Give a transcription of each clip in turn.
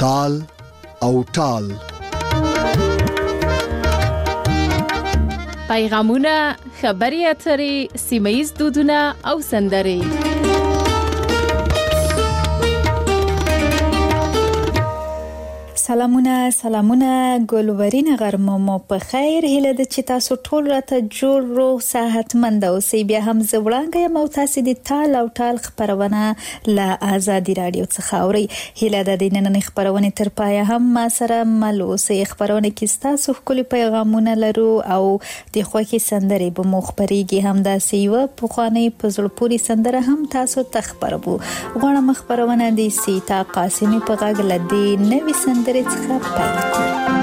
تال او ټال. پیغامونه، خبري اترې، سیمه‌ییز دودونه او سندرې. سلامونه ګلورین غرمه مو په خیر. هیله ده چې تاسو ټول راته جوړ روغ صحتمند اوسئ. بیا هم زه وړاندې یم او تاسو د تال او ټال خبرونه له آزادي رادیو څخه اورئ. هیله ده د نننۍ خبرونه تر پایه هم ما سره مل اوسئ. خبرونه کې تاسو ښکلي پیغامونه لرو او د خوښي سندرې به مو خبريږي. هم دا سیوه پخوانی په زړه پوري سندره هم تاسو ته خبرو. غواړم خبرونه د سیتا قاسمی په غږ لدی نوې سندره څخه پیل کړو.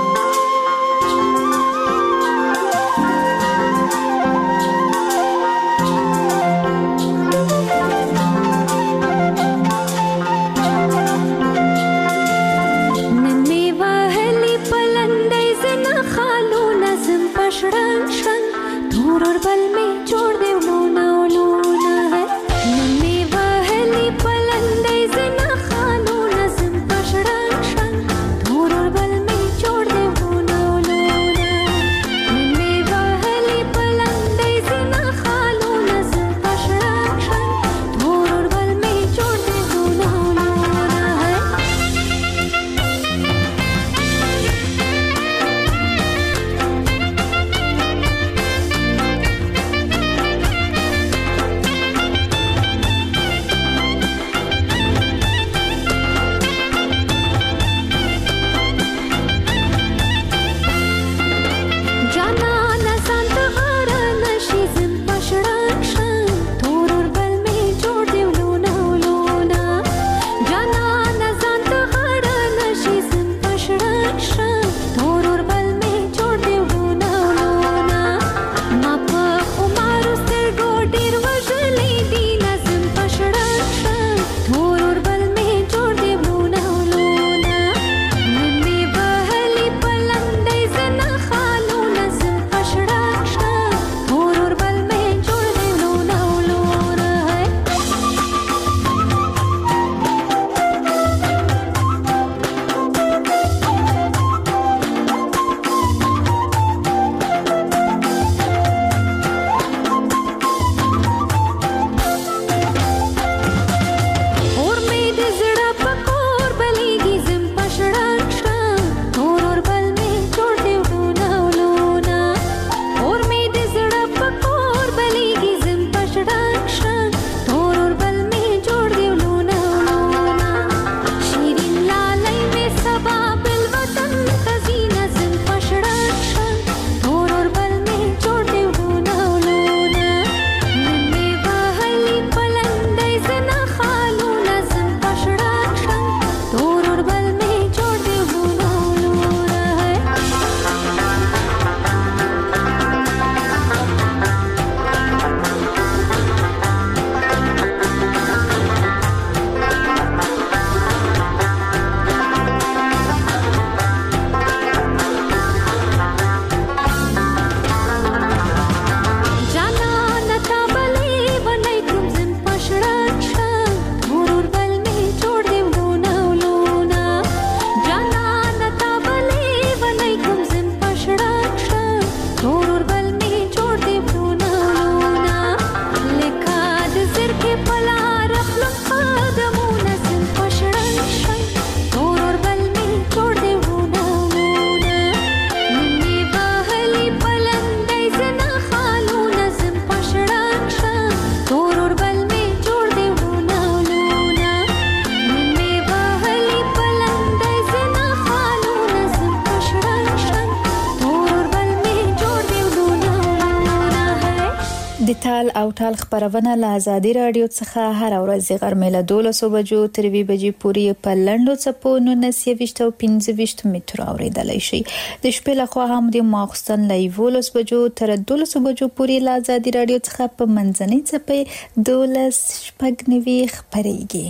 د تال او ټال خبرونه له آزادي رادیو څخه هر ورځ غرمه له 12 بجو تر 2 بجې پورې په لندو چپو 1925 متر اوریدلای شي. د شپې له خوا هم د ماخستن له 12 بجو تر 12 بجو پورې له آزادي رادیو څخه په منځنۍ چپې 12 شپږنوي خبريږي.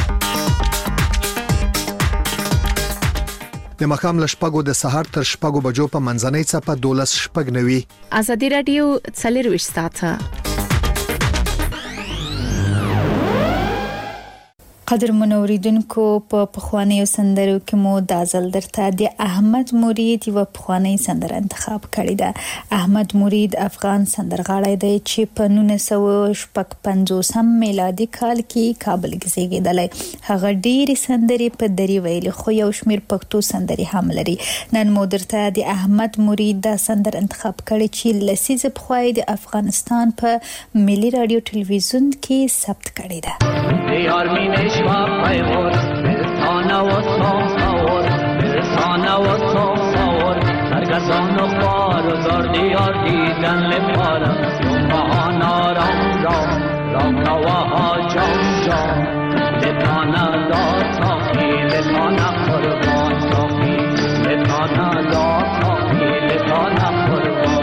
د مخام له شپږو د سحر تر شپږو بجو په منځنۍ چپه 12 شپږنوي. آزادي رادیو 24 ساعته. قدر منوریدونکو په پخوانیو سندرو کې مو د ازل درته د احمد مرید یو پخوانی سندر انتخاب کړی ده. احمد مرید افغان سندرغاړی دی چې په 1955 میلادي کال کې کابل کې زیږیدلی. هغه ډېری سندرې په دری ویلي خو یو شمیر پښتو سندرې هم لري. نن مو درته د احمد مرید دا سندر انتخاب کړی چې لسیزه پخوای د افغانستان په ملي رادیو ټلویزیون کې ثبت کړی ده. پیغور برسانه و ساور برسانه و ساور سرگزان و خوار و زار دیار دیدن لپارم جنبهان آرام رام رام نواها جام جام لطانه دار ساخی لطانه قربان ساخی لطانه دار ساخی لطانه قربان.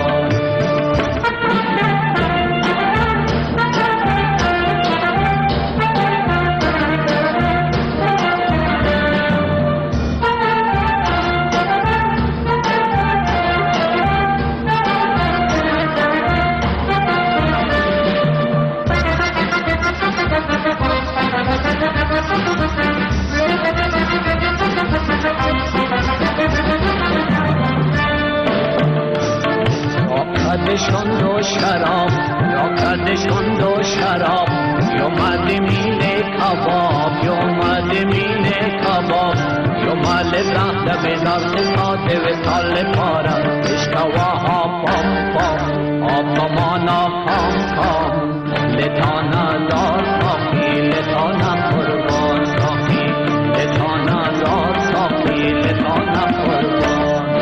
کردشون دو شراب یا کردشون دو شراب یا مدمین کباب یا مدمین کباب یا مال رخت بیدار ساده و سال پارم اشکواها پام پام آب مانا پام پام لطانا دار ساخی لطانا قربان ساخی لطانا دار ساخی لطانا قربان.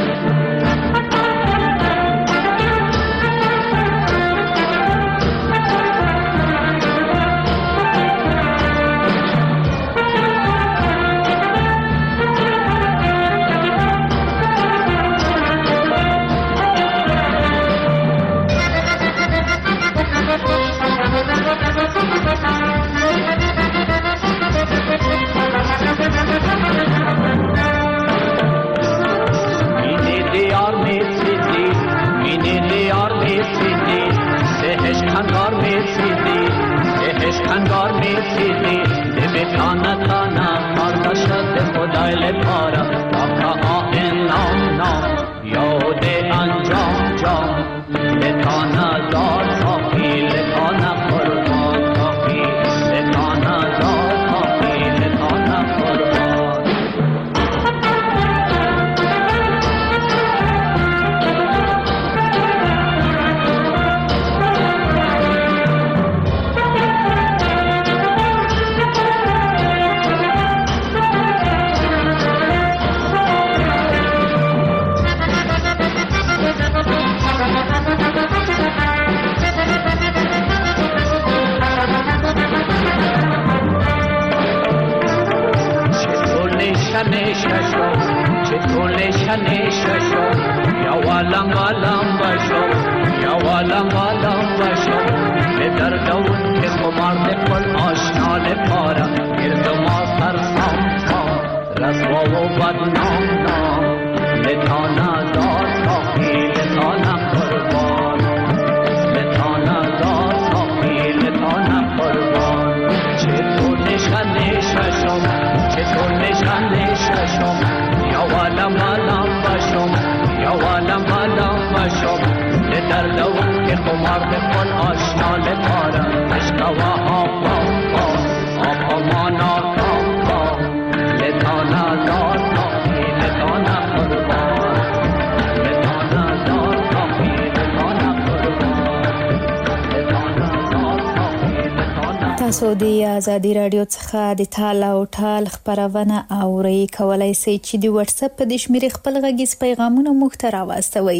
تاسو د آزادي رادیو څخه د تال او ټال خبرونه اورئ. کولای شئ چې د واتس اپ په شمیرې خپل غږیز پیغامونه مخ ته راوستوئ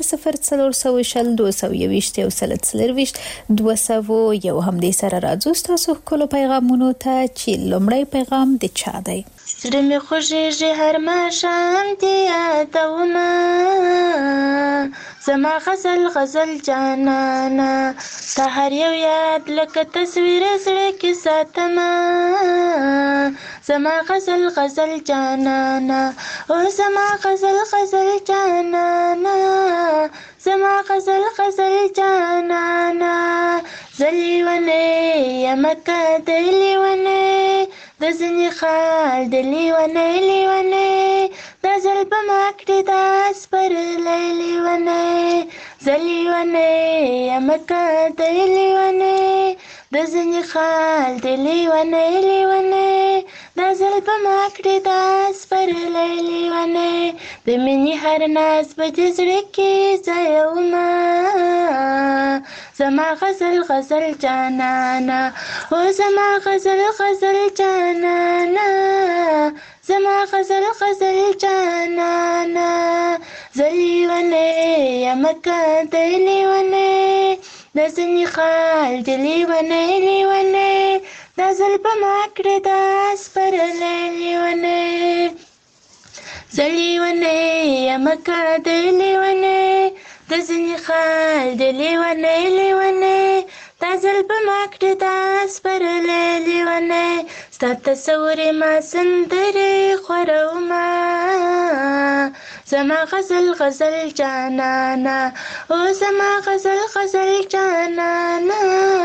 00420 220 یو هم دې سره راځو تاسو خپل پیغامونو ته چې لومړی پیغام د چا دی. زړه مې خوږېږي هر ماښام دې یادومه زما غزل غزل جانانا تا هر یو یاد لکه تصویر زړه کې ساتمه زما غزل غزل جانانا او زما غزل غزل جانانا زما غزل غزل جانانا زلیونه یمکه دلیونه د ځینې خال د لیونی لیونی دا ځل به ما کړې دا سپرلی لیونی زه لیونی یمه که دی لیونی د ځینې خال د لیونی لیونی دا ځل به ما کړې دا سپرلی لیونی د مینې هر ناز به د زړه کې ځایومه زما غزل غزل جانانا او زما غزل غزل جانانا زما غزل غزل جانانا زه لیونی یمه که دی لیونی د ځینې خال د لیونی لیونی دا ځل به ما کړې دا سپرلی لیونی زه لیونی یمه که دی لیونی د ځینې خال د لیونی لیونی دا ځل به ما کړې دا سپرلی لیونی ستا تصور یې ما سندرې خورومه زما غزل غزل جانانا او زما غزل غزل جانانا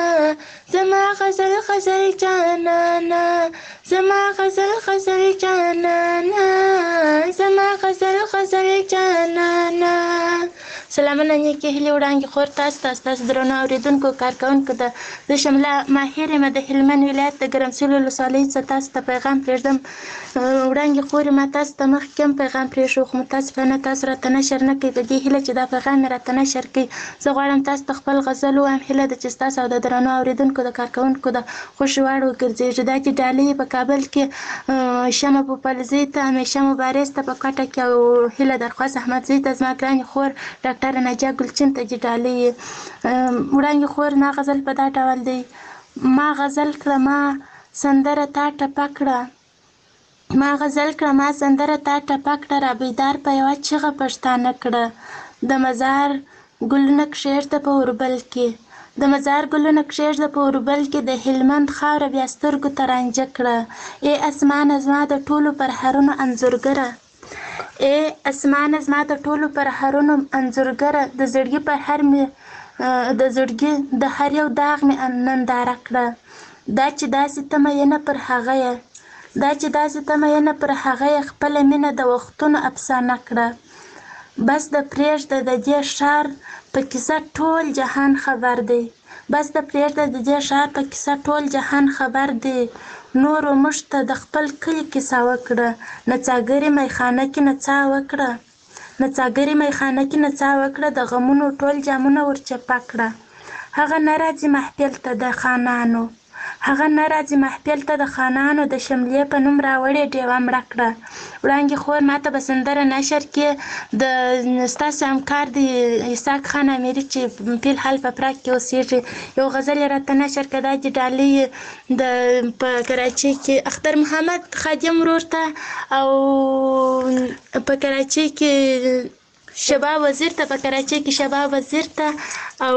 زما غزل غزل جانانا زما غزل غزل جانانا زما غزل غزل جانانا سلامونه نیکې هیلې وړاندې خور تاسو ته ستاسو درنو اورېدونکو کارکوونکو ته زه شمله ماهر یم د هلمند ولایت د ګرمسیر ولسوالۍ څخه تاسو ته پیغام پرېږدم وړاندې خور ما تاسو ته مخکې هم پیغام پرېښود خو متاسفانه تاسو راته نشر نه کوئ په دې هیله چې دا پیغام مې راته نشر کوي زه غواړم تاسو ته خپل غزل ووایم هیله ده چې ستاسو او د درنو اورېدونکو د کارکوونکو د خوښې وړ وګرځېږي دا چې ډالۍ په کابل کې شمه پوپلزۍ ته همیشه مبارز ته په کوټه کې او هیله درخواست احمدزۍ ته زما ګرانې خور ډاکټر نجا ګلچین ته چې ډالۍ وړاندې خور ما غزل په دا ډول دی ما غزل کړه ما سندره تا ټپه کړه ما غزل کړه ما سندره تا ټپه کړه را بیدار په یوه چیغه پښتانه کړه د مزار ګلونه کښېږده په اوربل کې د مزار ګلونه کښېږده په اوربل کې د هلمند خاوره بیا سترګو ته رانجه کړه ای اسمانه زما د ټولو پرهرونو انځورګره ای اسمانه زما د ټولو پرهرونو انځورګره د زړګي په هر مې د زړګي د هر یو داغ مې ننداره کړه دا چې داسې ته مینه پر هغه یې دا چې داسې ته مینه پر هغه یې خپله مینه د وختونو افسانه کړه بس د پرېږده د دې ښار په کیسه ټول جهان خبر دی بس د پرېږده د دې ښار په کیسه ټول جهان خبر دی نورو موږ ته د خپل کلي کیسه وکړه نڅاګرې میخانه کې نڅا وکړه نڅاګرې میخانه کې نڅا وکړه د غمونو ټول جامونه ورچپه کړه هغه نه راځي محفل ته د خانانو هغه نه راځي محفل ته د خانانو د شملې په نوم راوړې ډیوه مړه کړه وړاندې خور ما ته به سندره نشر کې د ستاسو همکار د اسحاق خان امیري چې فی الحال په پراګ کې اوسېږي یو غزل یې راته نشر کړه دا چې ډالۍ د په کراچۍ کې اختر محمد خادم ورور ته او په کراچۍ کې شباب وزیر ته په کراچۍ کې شباب وزیر ته او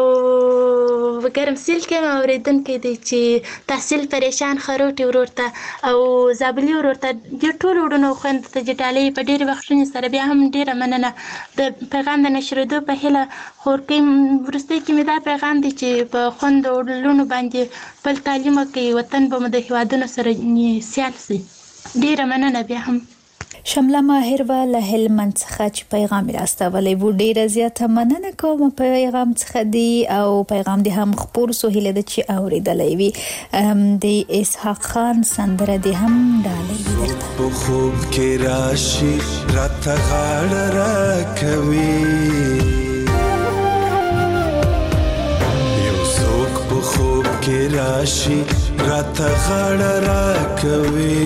ګرمسیر کې هم اورېدونکی دی چې تحصیل پریشان خروټي ورور ته او زابلي ورور ته دې ټولو وروڼو او خویندو ته چې ډالۍ په ډېرې بخښنې سره بیا هم ډېره مننه د پیغام د نشرېدو په هیله خورکۍ وروستۍ کې مې دا پیغام دی چې په خویندو لوڼو باندې خپل تعلیم وکړئ وطن به مو د هېوادونو سره سیال شي ډېره مننه بیا هم شمله ماهر و له هلمند څخه چې پیغام راستولی و ډیره زیاته مننه کوم پیغام څخه دی او پیغام دی هم خپور سو هیله ده چې اوریدلی وي د اسحاق خان سندره دی هم ډالۍ په خوب کې راشي راته غاړه راکوي یو څوک په خوب کې راشي راته غاړه راکوي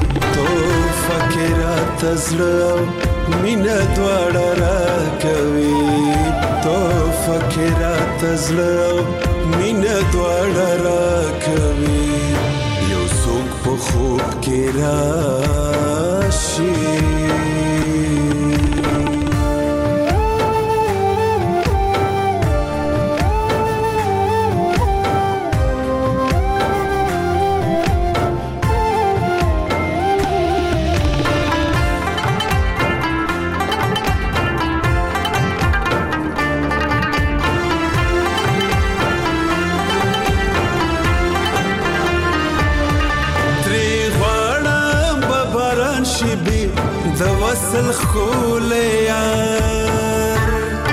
فکرات زړه مینه دواړه راکوي تو فکرات زړه مینه دواړه راکوي یو څوک په خوب کې راشي د وصل خولې یار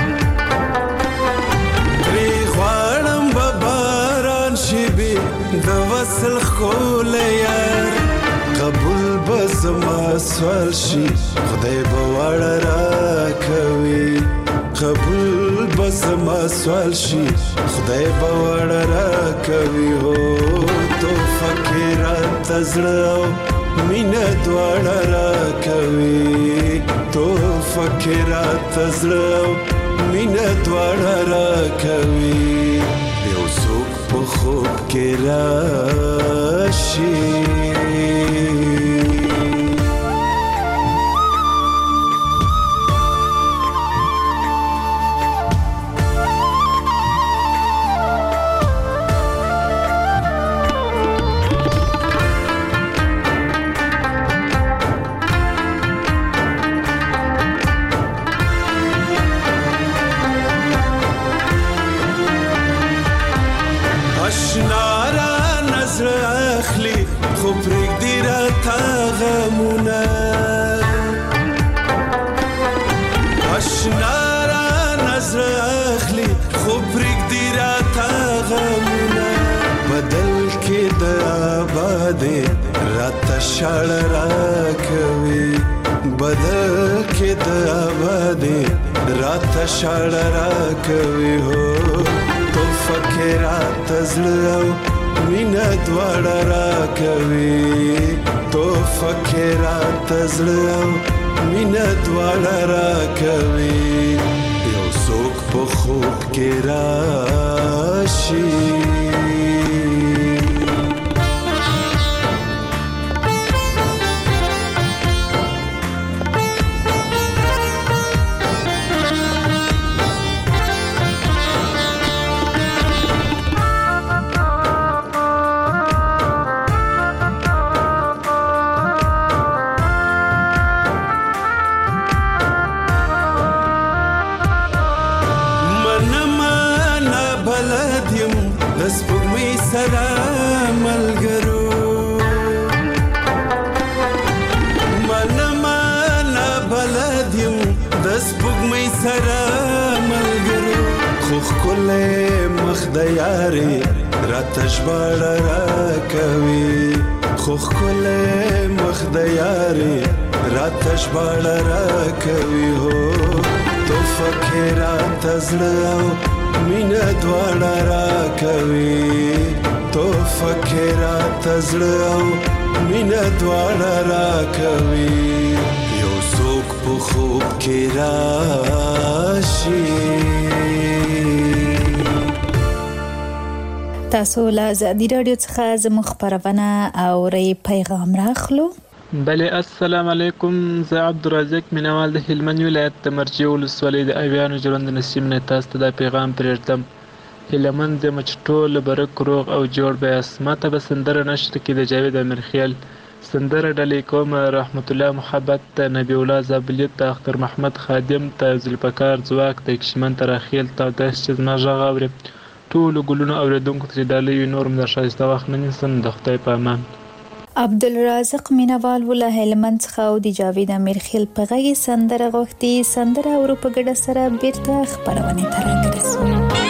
پرې غواړم به باران شي بې د وصل خولې یار قبول به زما سوال شي خدای به واړه راکوي قبول به زما سوال شي خدای به واړه راکوي هو توفه کې راته زړه او مینه دواړه راکوي توفه کې راته زړه او مینه دواړه راکوي یو څوک په خوب کې راشي شړ راکوي بدل کې د آبادې راته شړ راکوي هو تو فکرات زړه مینه دواړه راکوي تو فکرات زړه مینه دواړه راکوي یو څوک په خوب کې راشي یاري راته ژباړه راکوي خو ښکلی مخ د یاري راته ژباړه راکوي هو توفه کې راته زړه او مینه دواړه راکوي توفه کې راته زړه او مینه دواړه راکوي یو څوک په خوب کې راشي تاسو له ازادي رادیو څخه زموږ خبرونه اورئ پیغام راخلو. بله السلام علیکم، زه عبدالرزاق مینوال د هلمند ولایت د مرجې ولسوالۍ د اویانو ژوند نسیم نه تاسو ته دا پیغام پرېږدم. هیلهمند یم چې ټول برک روغ او جوړ به یاست. ما ته به سندره نشته کې د جاوید امیرخیل سندره ډالۍ کوم رحمت الله محبت ته نبی الله زابلیت ته اختر محمد خادم ته ذوالفقار ځواک ته کشمن ته راخیل ته داسې چې زما غږ اوري ټولو ګلونو اوریدونکو ته ډالۍ وي. نور م د ښایسته وخت نه نیسم. د خدای په امان. عبدالرزاق مینوال له هلمند څخه او د جاوید امیرخیل په غږ سندره غوښتي. سندره اورو په ګډه سره بیرته خبرونه ته راګرځو.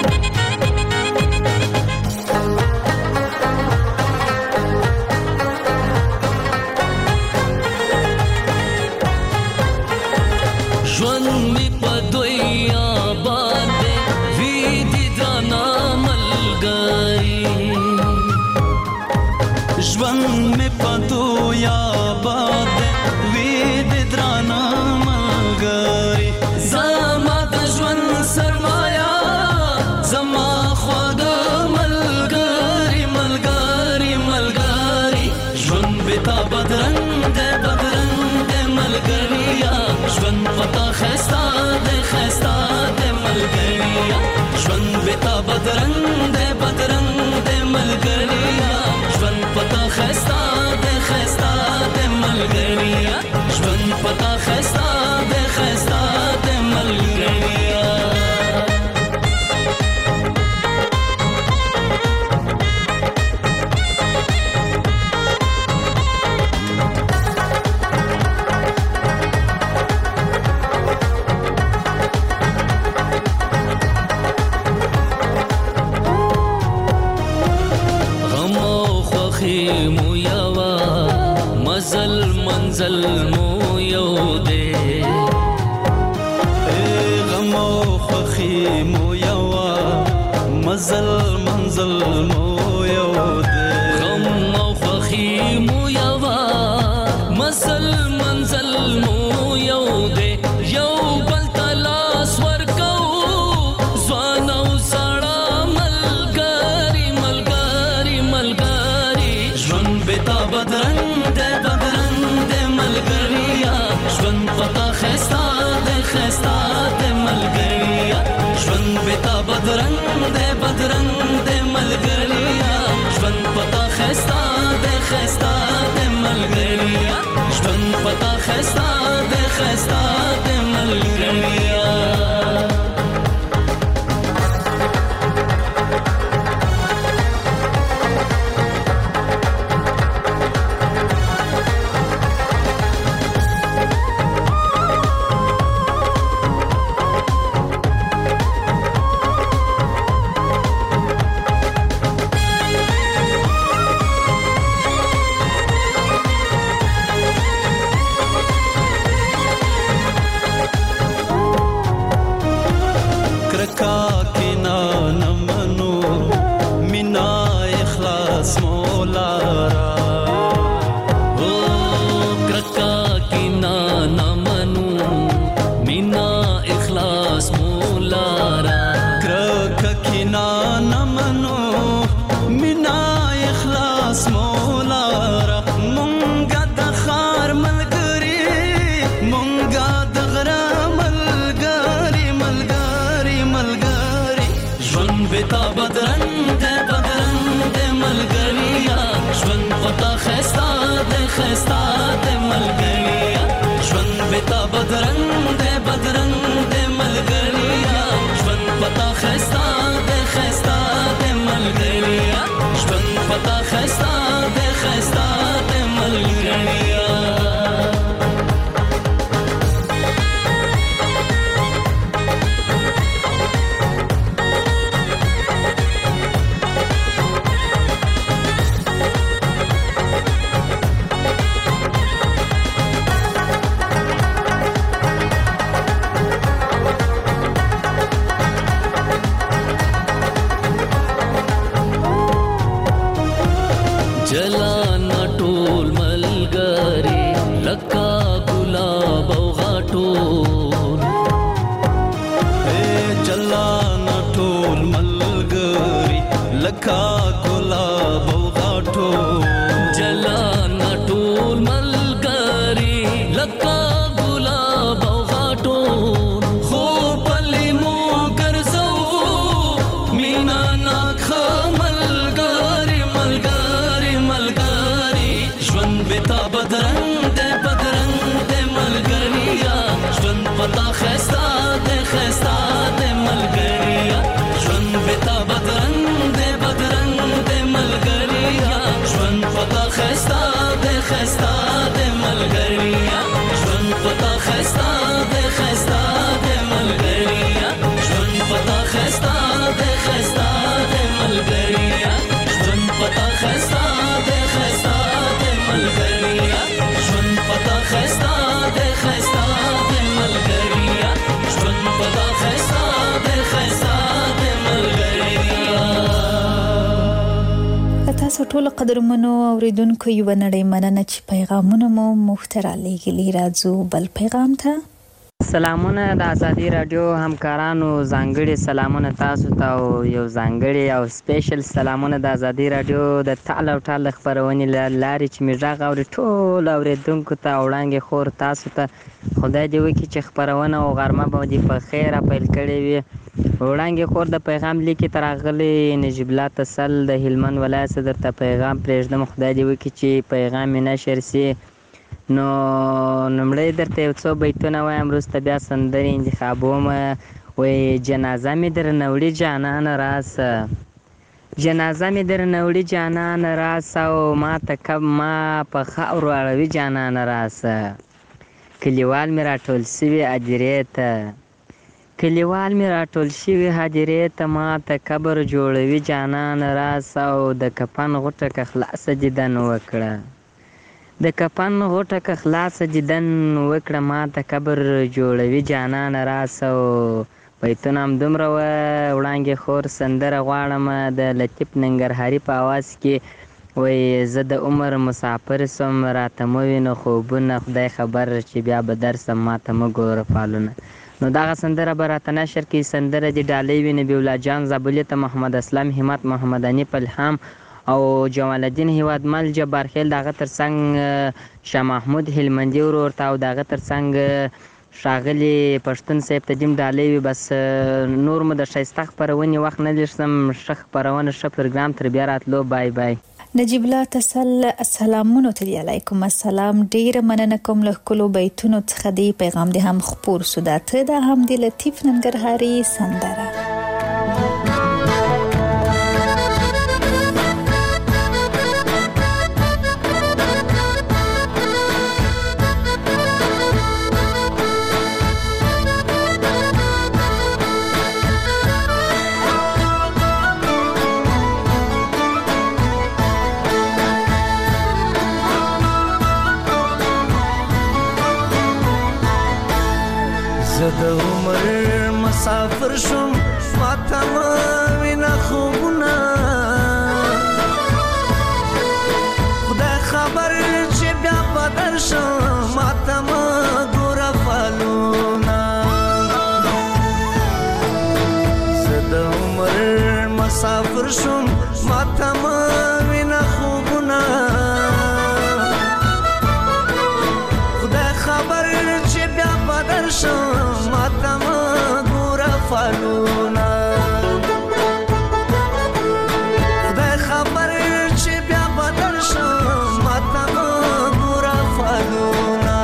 ژوند می په دوی آباد دی وی دي درانه ملګري ژوند می په دوی آباد دی وی دي درانه ملګري زما د ژوند سرمایا زما خواږه ملګري ملګري ملګري ژوند به تا بدرنګ دی ملګریا ژوند پتا خستا دے ملګریا ژوند بتا بدرنګ دے ملګریا ژوند پتا خستا دے ملګریا ژوند پتا خستا دے مو یوا مزل منزل مو یو دے غم او خوخي مو یوا مزل منزل مو یو دے غم او خوخي مو یوا مزل منزل مو یو دے یو بل تلاس ورکو ځوان او سړا ملګری ملګری ملګری ژوند بتا بدرنګ دے ملګریا ژوند پتا خستا دے ملګریا ژوند بتا بدرنګ دے ملګریا ژوند پتا خستا دے ملګریا ژوند پتا خستا دے ملګریا تاسو ټول قدرمنو اوریدونکو یو نړۍ مننه چې پیغامونه مو محترم لګلی راځو بل پیغام ته سلامونه د ازادي رادیو همکارانو ځانګړي سلامونه تاسو ته او یو ځانګړي او سپیشل سلامونه د ازادي رادیو د تعال او ټال خبرونې لاري چې میږه غوړي ټول اوریدونکو ته وړاندې خور تاسو ته خدای دې وکړي چې خبرونه او غرمه به دې په خیر پیل کړي وي وړاندې خور د پیغام لیکي ترغلي نجیب الله تسل د هلمند ولایت صدر ته پیغام پرېږدم خدای دې وکړي چې پیغام یې نشر سي نو نمړی درته یو څو بیتونه وایم وروسته بیا سندرې انتخابوم وایي جنازه مې درنه وړي جانانه راسه جنازه مې درنه وړي جانانه راسه او ما په خاورو اړوي جانانه راسه کلیوال مې راټول سوي اجرې ته کلیوال مې راټول شوي هدیرې ته ماته قبر جوړوي جانان راسه او د کفن غوټه که خلاصه دیدن وکړه د کفن غوټه که خلاصه دیدن وکړه ماته قبر جوړوي جانان راسه او بیتونه همدومره وه وړانګې خور سندره غواړم د لطیف ننګرهاري په اواز کې وایي زه د عمر مسافر سم راته مه وینه خوبونه خدای خبر چې بیا به درسم ماته مه ګوره فالونه نو دغه سندره به راته نشر کړي سندره د ډالۍ وي نبي الله جان زابلي ته محمد اسلم همت محمد انیف الهام او جمال الدین هیوادمل جبار خیل دغه ترڅنګ شاه محمود هلمندي ورور ته او دغه ترڅنګ ښاغلي پښتون صاحب ته دیم ډالۍ وي بس نور مو د ښایسته خپرونې وخت نه لرسم ښه خپرونه ښه پروګرام تر بیا راتلو بای بای نجیب الله تسل سلامونو ته علیکم السلام ډیر مننه کوم له کلو بیتونو څخه دی پیغام دې هم خپور سو دا ته د هم د لطیف ننګرهاري سندره د عمر مسافر شم ماته ما وینه خوبونه خدای خبر چې بیا به درشم ماته ما ګوره فالونه زه د عمر مسافر شم ماته ما وینه خوبونه خدای خبر چې بیا به درشم فالونه خدای خبر چې بیا بدل شم ماته ګوره فالونه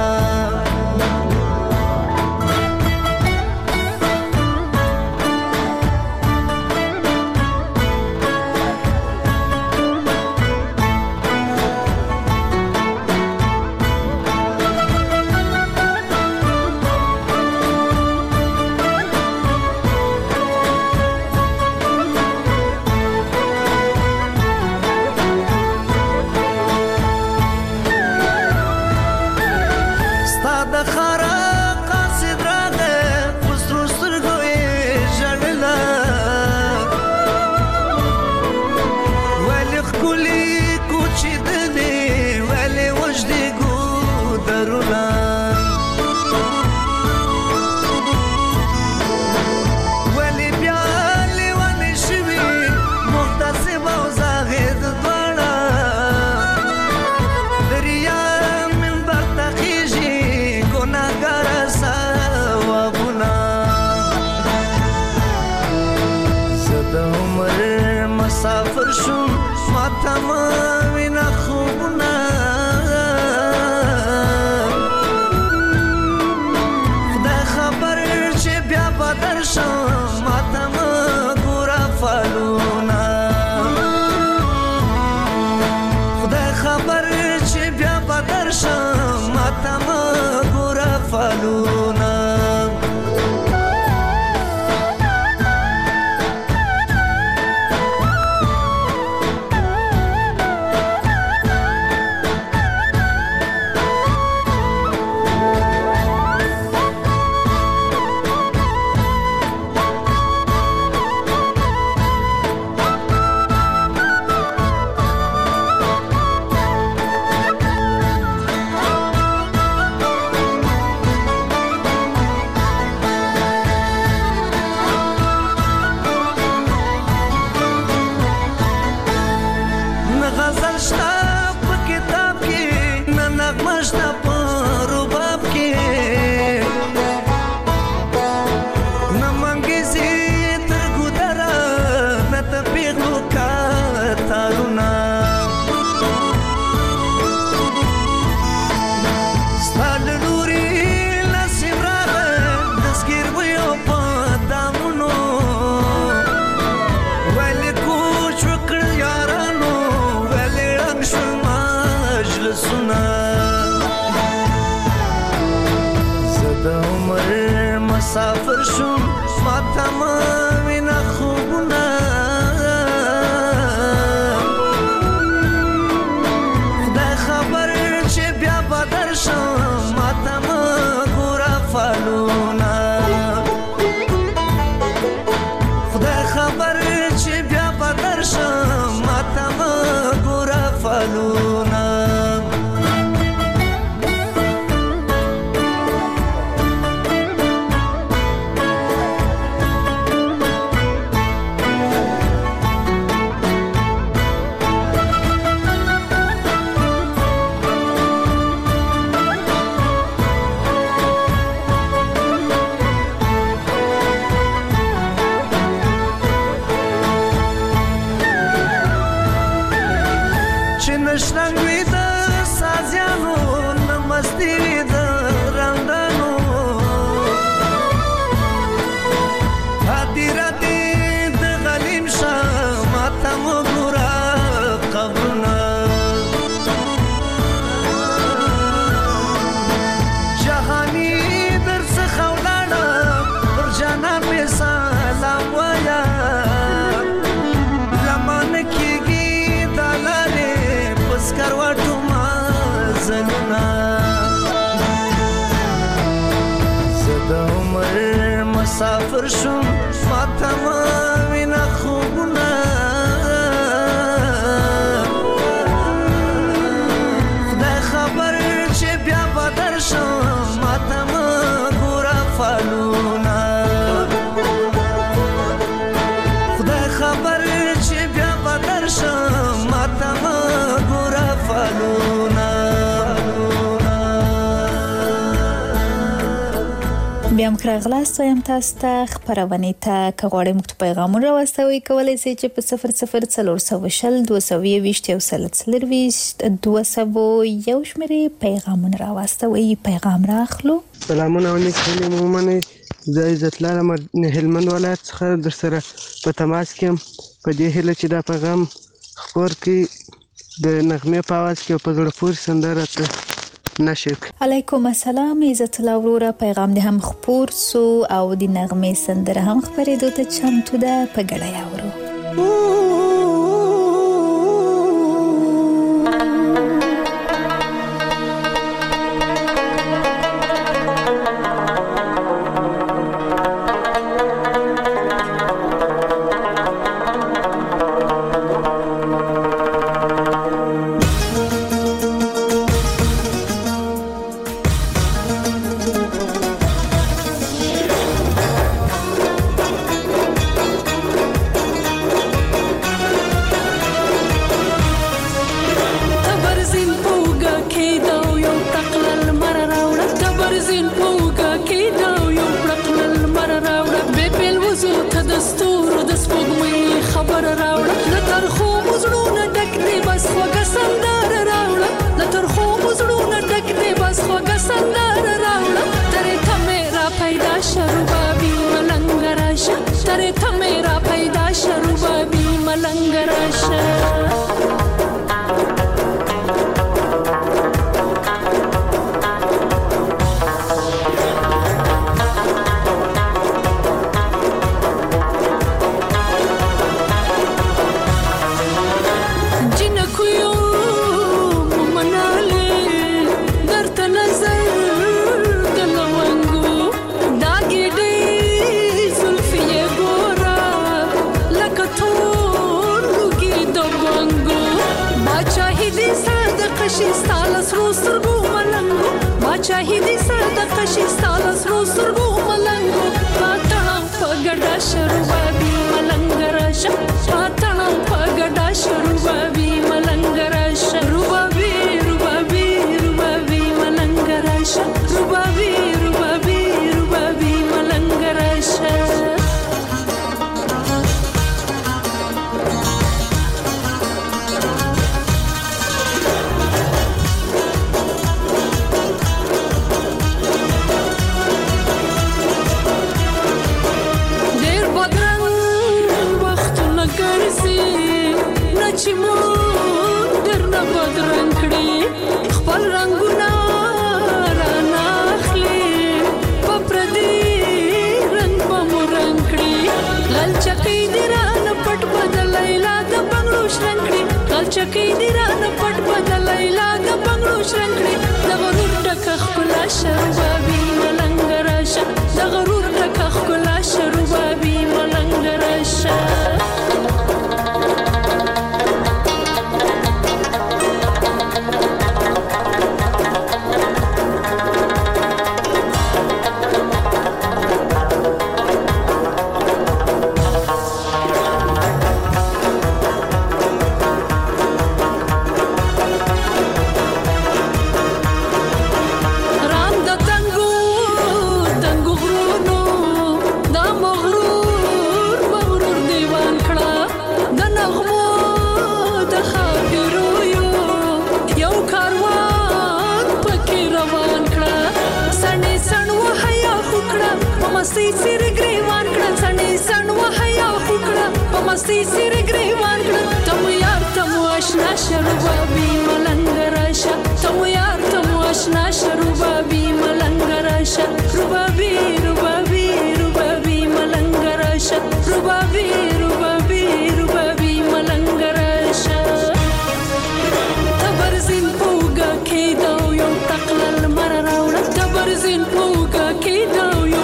مسافر شم ماته ما وینه خوبونه خدای خبر چې بیا به درشم ماته ما ګوره فالونه خدای خبر چې بیا به درشم ماته ما ګوره فالونه مسافر شوم ماته مه وینه خوبونه خدای خبر چې بیا به درشم ماته مه ګوره فالونه خدای خبر چې بیا به درشم ماته مه ګوره فالونه نشنګ وي د سازیانو نمستی وي د رندانو حدیراتي د غلیم شاه ماته مو ګوره قبرونه جهاني درڅخه ولاړه پر جانان مې سلام وایه لمن کېږي د لارې سکروټو مازلونه زه د عمر مسافر شوم ماته مه وینه خوبونه خدای خبر چې بیا به درشم ماته مه ګوره فالونه خدای خبر چې بیا به درشم ماته مه بیا هم راغلاست وایم تاسو ته خپرونې ته که غواړئ موږ ته پیغامونه راواستوئ کولی شئ چې په 00 420 224 201 شمېرې پیغامونه راواستوئ پیغام راخلو سلامونه علیکم مومنه زه عزت لاره هلمند ولایت څخه در سره په تماس کې یم په دې هیله چې دا پیغام خپور کړي د نغمې په आवाज کې په زړه پورې سندره ته نشک علیکم السلام عزت الله وروره پیغام دې هم خپور سو او د نغمې سندره هم خپرېدو ته چمتو ده په ګډه یاورو چکی دی ران پټ بدلای لا د بنگړو شرنګړي د غرور ټکه خلا شربابي ملنګ راشه د غرور ټکه خلا شربابي ملنګ راشه مستي سر گریوان کړه سنې سن وحیا وکړه په مستي سر گریوان کړه تم یار تم آشنا شربابي ملنګ راشه تم یار تم آشنا شربابي ملنګ راشه ربابي ربابي ربابي ملنګ راشه ربابي ربابي ربابي ملنګ راشه تبرزین پوګه کېدو یو تقلل مر راوړه تبرزین پوګه کېدو یو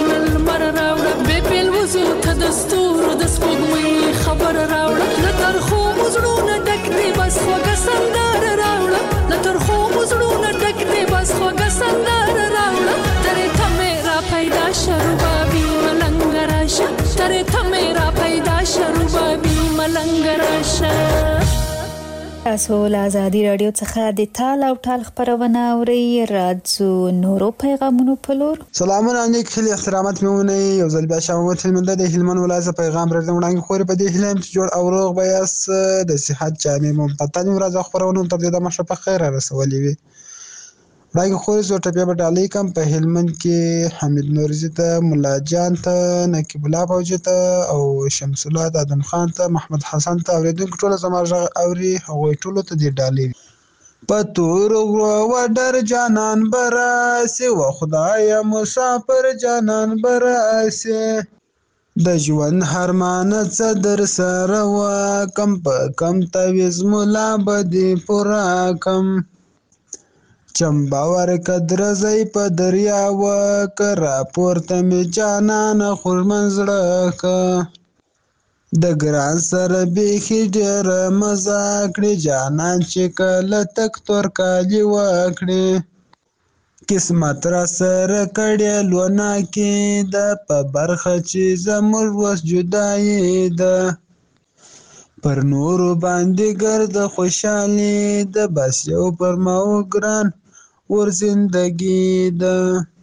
دستور د سپوږمۍ خبر راوړه لتر خو مزړونه ډک دی بس خوږه سندره راوړه لتر خو مزړونه ډک دی بس خوږه سندره راوړه ترې ته مې را پیدا شربابي ملنګ راشه ترې ته مې را پیدا شربابي ملنګ راشه تاسو له ازادي رادیو څخه د تال او ټال خبرونه اورئ راځو نورو پیغامونو په لور سلامونه علیکم خلی احترامات میونه یو ځل بیا شامت هلمند د هلمند ولایت پیغام راځم وړاندې خوري په دې هلم چې جوړ او روغ بیاس د صحت جامع ممتاز ورځ خبرونه تر دې د مشرف خیر رسولې وي راګه خوري زو ټپیا په ډالۍ کم په هلمند کې حمید نورزي ته مولا جان ته نقیب الله فوجي ته او شمس الله ادم خان ته محمد حسن ته اوریدونکو ټول زموږ اوري هغه ټول ته دی ډالۍ پتور و در جانان براسی و خدای مسافر جانان براسی د ژوند هرمان څه در سره و کم په کم تویز مولا بدی پورا کم چمباور قدر زئی په دریا و کرا پورته می جانان خور منزړه ک د ګران سره بیخي ډېر مزه کړې جانان چې کله تک تور کالي وکړې قسمت را سره کړې لونه کې د په برخه چې زموږ وس جدایي ده پر نورو باندې ګرد خوشحالي ده بس یو پر ما ګران ور زندگی ده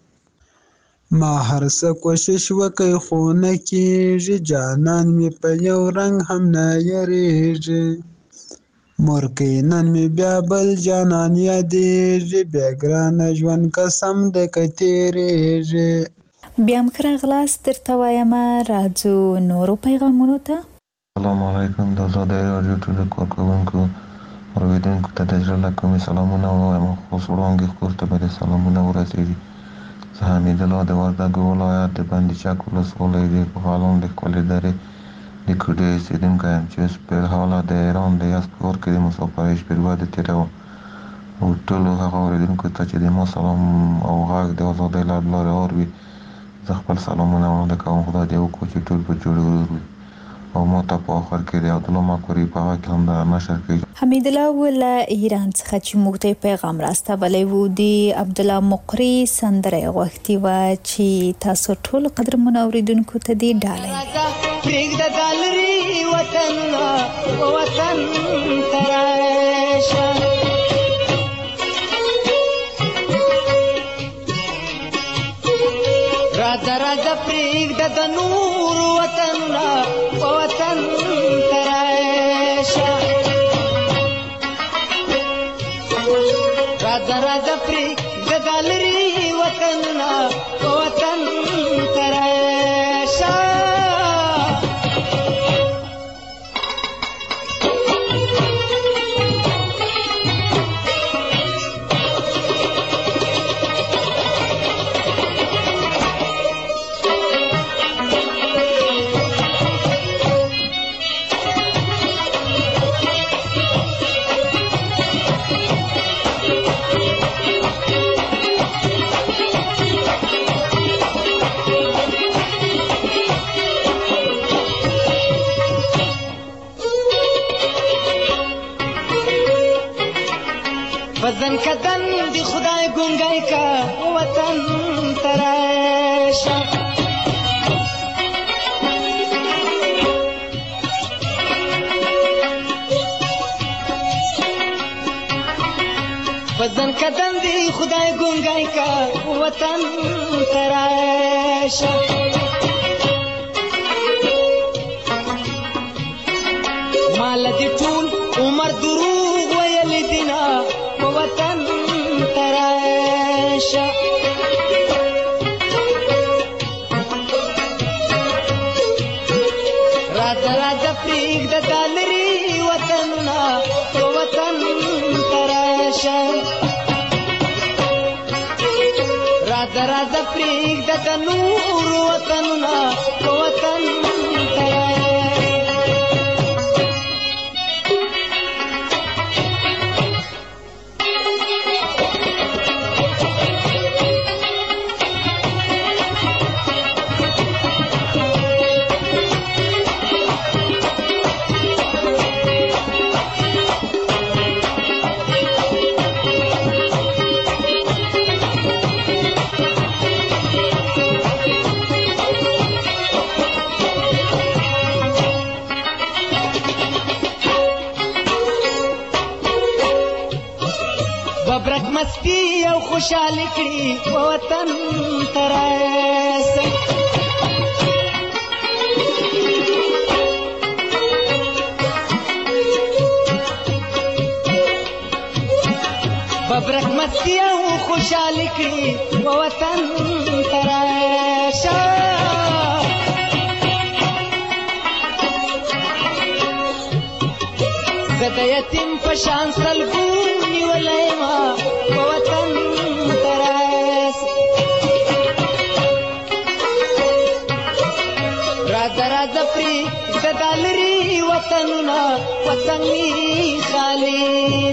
ما هر څه کوشش وکړ خو نه کېږي جانان مې په یو رنګ هم نه یریږي مورکۍ نن مې بیا بل جانان یادېږي بیا ګرانه ژوند قسم ده که تېرېږي بیا هم ښه راغلاست درته وایم راځو نورو پیغامونو ته السلام علیکم د ازادۍ راډیو ټولو کارکوونکو اورېدونکو ته د زړه له کومې سلامونه وایم خصوص وړاندې خور ته به د سلامونه ورسېږي زه حمید الله د وردګو ولایت د بندي چک ولسوالۍ د پغالان د ښکلې درې د کوډې اوسېدونکی یم چې اوس په حاله د ایران د یزد ښار کې د مسافرۍ شپې دوه تېروم او ټولو هغه اورېدونکو ته چې د ما سلام او غږ د ازادۍ له لارې اوري زه خپل سلامونه وړاندې کوم خدای دې وکړي چې ټول په جوړ وي او ما ته په آخر کې د عبدالله مکوري په هغه کې هم د نشر کوي حمید الله له ایران څخه چې موږ ته پیغام راستولی و د عبدالله مقری سندره غوښتې وه چې تاسو ټول قدرمنو اورېدونکو ته دې ډالۍ پرېږده ګالري وطن وطن ته راشه راځه راځه پرېږده د نور وطن وطن ته راشه راځه راځه پرېږده ګالري وطن وطن ته راشه وزن کدن دی خدای گنگای کا وطن تراشا وزن کدن دی خدای گنگای کا وطن تراشا مال دی ټول عمر دروغ ویل دینا وطن تراشا راځه راځه پرېږده دا لرې وطنونه په وطن تراشا راځه راځه پرېږده د نورو وطنونه په وطن تراشا ببرک مستی او خوشحالی کړي وطن تراشا ببرک مستی او خوشحالی کړي وطن تراشا زه د یتیم په شان سلګو نیولی ما په وطن تراشا راځه راځه پرېږده دا لرې وطنونه وطن مې خالي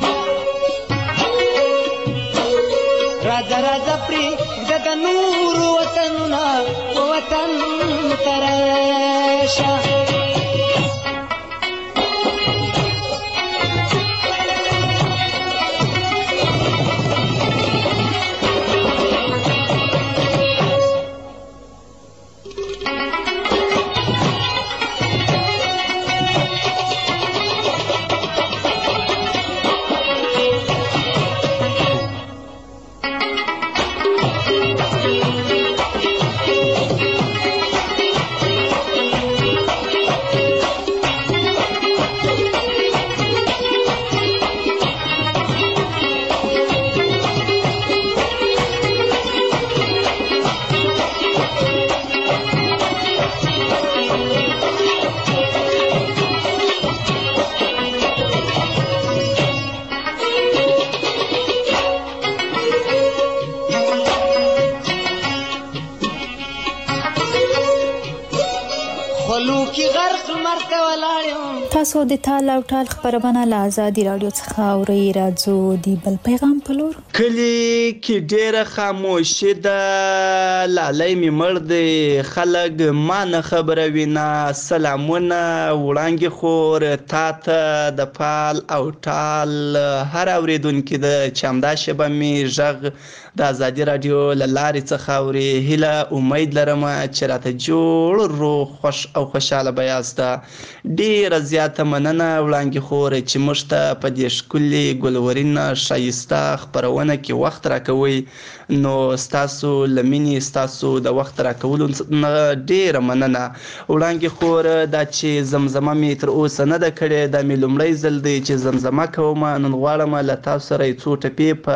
راځه راځه پرېږده د نورو وطنونه په وطن تراشا تاسو د تال او ټال خبرونه له آزادي رادیو څخه اورئ. راځو د بل پیغام په لور. کلی کې ډېره خاموشي ده، لالی مې مړ دی، خلک ما نه خبروي نه. سلامونه وړانګې خور تا ته د پال او ټال هر اورېدونکي ده چې همدا شیبه مې غږ د آزادي رادیو له لارې څخه اوري. هیله امید لرم چې راته جوړ روغ خوش او خوشحاله به یاست. ډېره زیاته مننه وړانګې خور چې موږ ته په دې ښکلې ګلورین ښایسته خپرونه کې وخت راکوئ. نو ستاسو له مینې ستاسو د وخت راکولو نه ډېره مننه وړانګې خور. دا چې زمزمه مې تر اوسه نه ده کړې، دا مې لومړی ځل دی چې زمزمه کوم. نن غواړم له تاسو سره یې څو ټپې په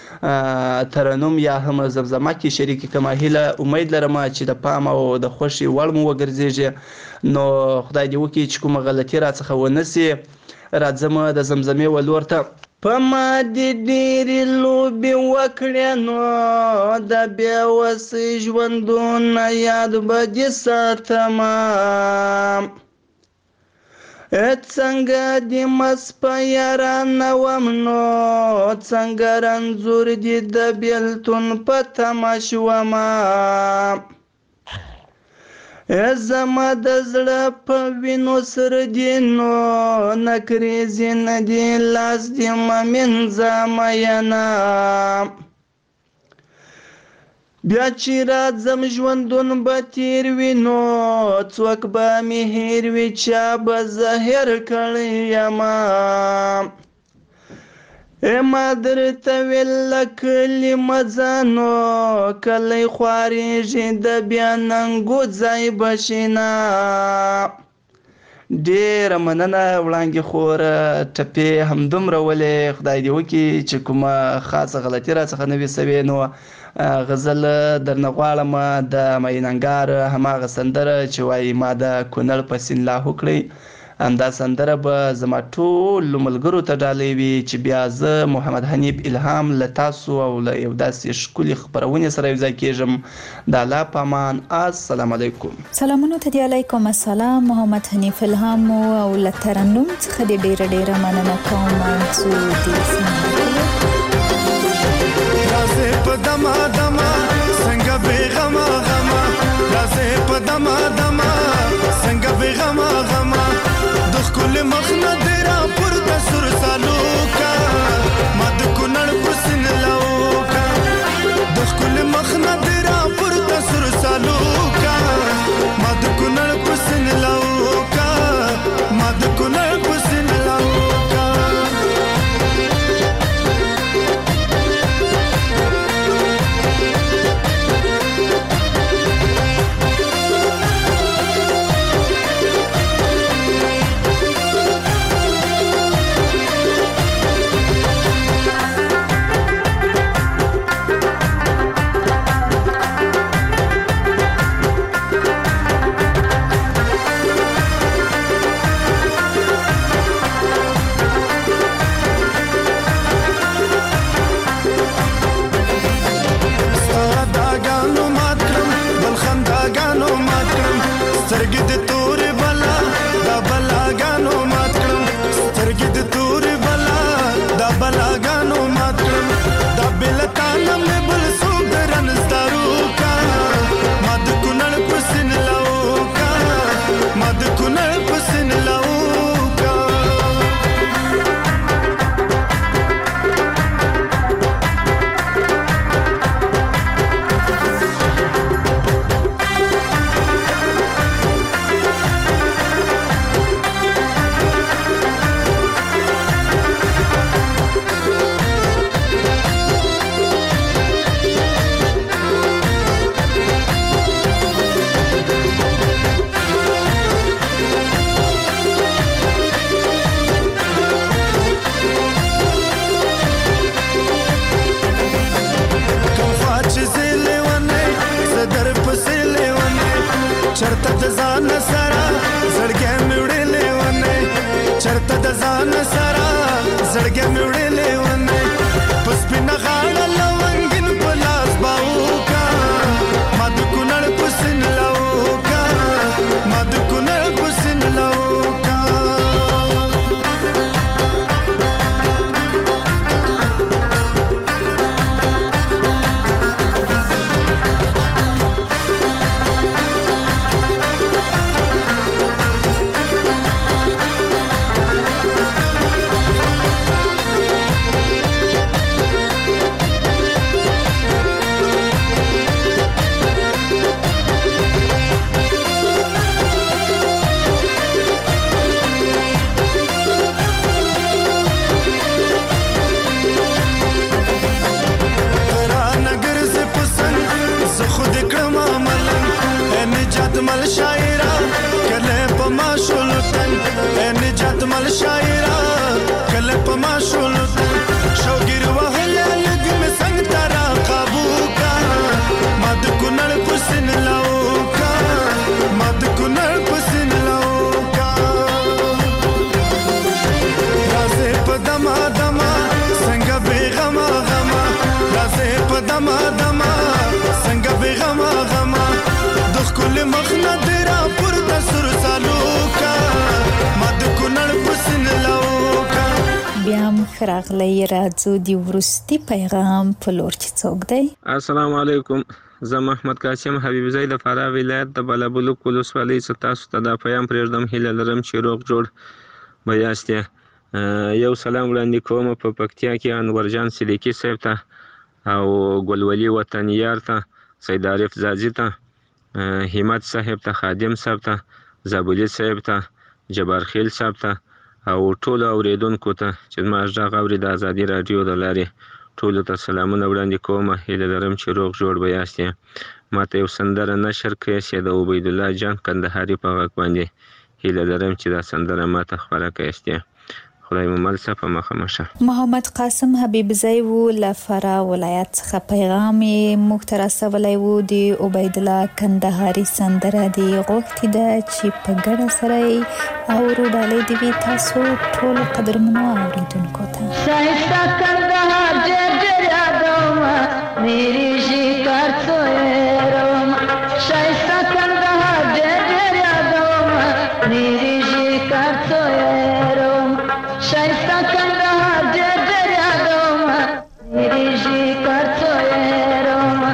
ترنم یا هم زمزمه کې شریکې کړم. هیله امید لرم چې د پام او د خوښې وړ مو وګرځېږي. نو خدای دې وکړي چې کومه غلطي راڅخه ونه سي. راځم د زمزمې ولور ته. په ما دې ډېرې لوبې وکړې نو د بې وسۍ ژوندونه یاد به دې ساتمه. څنګه دې مس په یارانه وم نو څنګه رنځور دې د بیلتون په تمه شومه زما د زړه په وینو سره دې نو نکریزې نه دې لاس دې مه مینځه مینه بیا چې راځم ژوندون به تیر وي نو څوک به مې هیر وي چا به زه هیر کړی یمه ما درته ویل کلي مه ځه نو کلی خوارېږي د بیا ننګو ځای به شینه ډېره مننه وړانګې خوره ټپې همدومره ولې خدای دې وکړي چې کومه خاصه غلطي راڅخه نه وي سوې نو غزل درنه غواړم د میننګار هماغه سندره چې وایي ما د کونړ په سیند لاهو کړی همدا سندره به زما ټولو ملګرو ته ډالۍ وي چې بیا زه محمد حنیف الهام له تاسو او له یو داسې ښکلې خپرونې سره یوځای کېږم د الله په امان السلام علیکم سلامونه ته دی علیکم السلام محمد حنیف الهام او له ترنم څخه دې ډېره مننه کوم منظور دي رازه په دما دما څنګه بیغما غما رازه په دما دما څنګه بیغما غما د خپل مخ نه درا پر د سر سالوکا ما د کونړ پسن لاوکا د خپل مخ نه درا پر د سر سالوکا ما د کونړ پسن لاوکا ما د کونړ پسن لاوکا مخ نه درا پر د سر سالو کا مد کو راغلی. راځو د وروستي پیغام په لور چې څوک دی. السلام علیکم، زه محمد قاسم حبیب زئی د فراه ولایت د بلابلوک ولسوالۍ څخه تاسو ته د پیام پرېږدم. هیله لرم چې روغ جوړ به یاستئ. یو سلام وړاندې کوم په پکتیا کې انورجان صدیقي صاحب ته او ګلولي وطنیار ته، سید عارف زازي ته، همت صاحب ته، خادم صاحب ته، زابلي صاحب ته، جبار خیل صاحب ته او ټولو اوریدونکو ته چې زما غږ اوري د ازادي راډیو د لارې ټولو ته سلامونه وړاندې کوم. هیله لرم چې روغ جوړ به یاستئ. ما ته یو سندره نشر کړئ چې د عبیدالله جان کندهاري په غږ باندې. هیله لرم چې دا سندره ما ته خپره کړئ. خدای مو مل شه، په مخه مشه. محمد قاسم حبیب زئی و له فراه ولایت څخه پیغام یې موږ ته رسولی و. د عبیدالله کندهاري سندره دې غوښتې ده چې په ګډه سره یې اورو. ډالۍ دې وي تاسو ټولو قدرمنو اوریدونکو ته. شایسته کندهار ډېر ډېر یادومه، میری شکار څویرومه. شایسته کندهار ډېر ډېر یادومه، میری شکار څویرومه. شایسته کندهار ډېر ډېر یادومه، میری شکار څویرومه.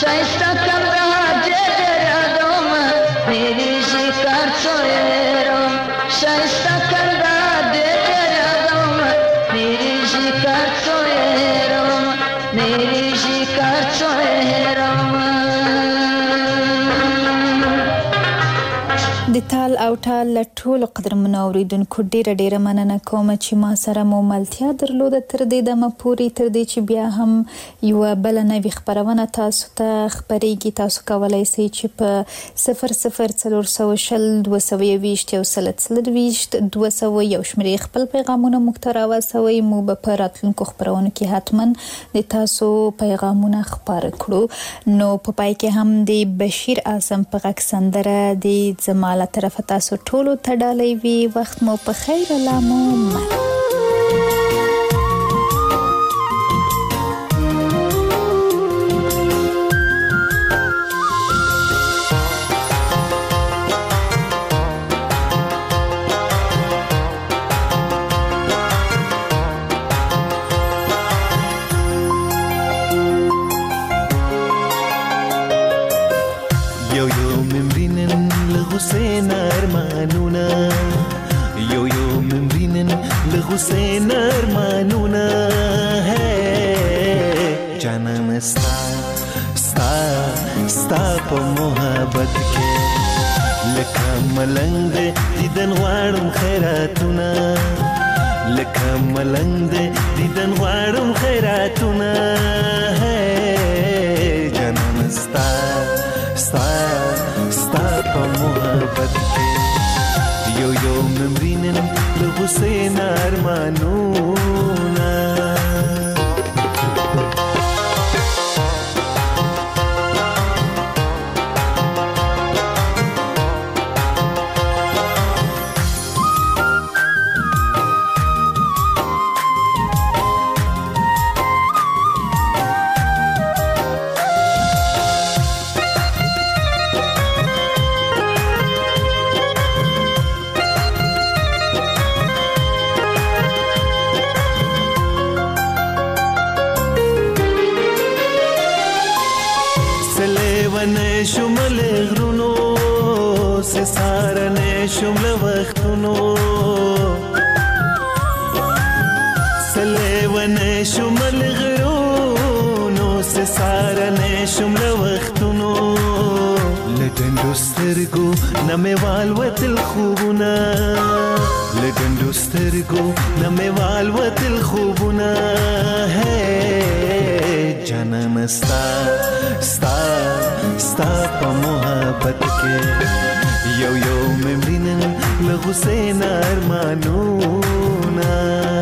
شایسته کنده جدر یادم میری شکار چویرم شایسته کنده جدر یادم میری شکار چویرم میری شکار چویرم د تال او ټال له ټولو قدرمنو اوریدونکو ډیره مننه کوم چې ما سره مو ملتیا درلوده تر دې دمه پورې تر دې چې بیا هم یوه بله نوې خپرونه تاسو ته خپریږي. تاسو کولی سئ چې په 004020 221 200 یو شمېرې خپل پیغامونه موږ ته راوسوئ. موږ به په راتلونکو خپرونو کې حتما د تاسو پیغامونه خپاره کړو. نو په پای کې هم د بشیر اعظم په غږ سندره د زما له طرفه تاسو ټولو ته ډالۍ وي. وخت مو په خیر. الله مو مل. حسین ارمانونه ہے جانم ستا په محبت کې لکه ملنګ دې دیدن غواړم خیراتونه لکه ملنګ دې دیدن غواړم خیراتونه ہے جانم ستا په محبت کې یو ممرینن له حسین ارمانونه شمل غرونو سه سارنه شمل وختونو سلیونه شمل غرونو سه سارنه شمل وختونو لډندو سترګو نمه والوتل خوبونه لډندو سترګو نمه والوتل خوبونه ہے جانم ستا په محبت کې یو ممرینن له حسین ارمانونه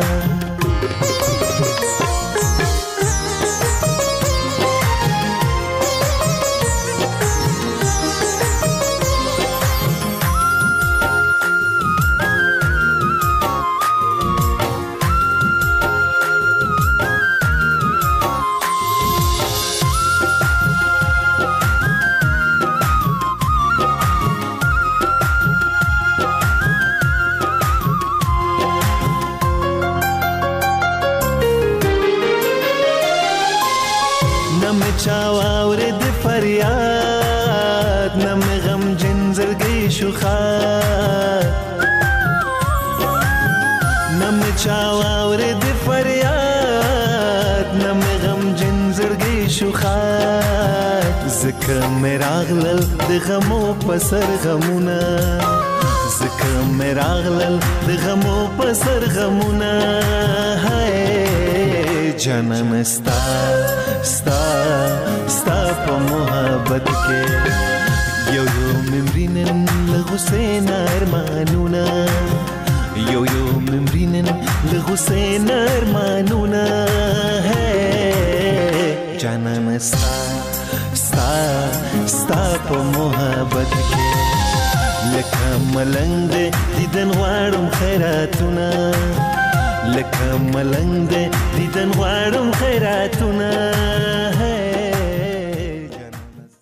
چاوره د فریاد نم غم جنزرګي شوخات نم چاوره د فریاد نم غم جنزرګي شوخات زکه مراغلل د غمو پسر غمونه زکه مراغلل د غمو پسر غمونه ہے جانم ستا په محبت کې یو ممرینن له حسین ارمانونه یو ممرینن له حسین ارمانونه ہے جانم ستا په محبت کې لکه ملنګ دې دیدن غواړم خیراتونه لکه ملنګ دې دیدن غواړم خیراتونه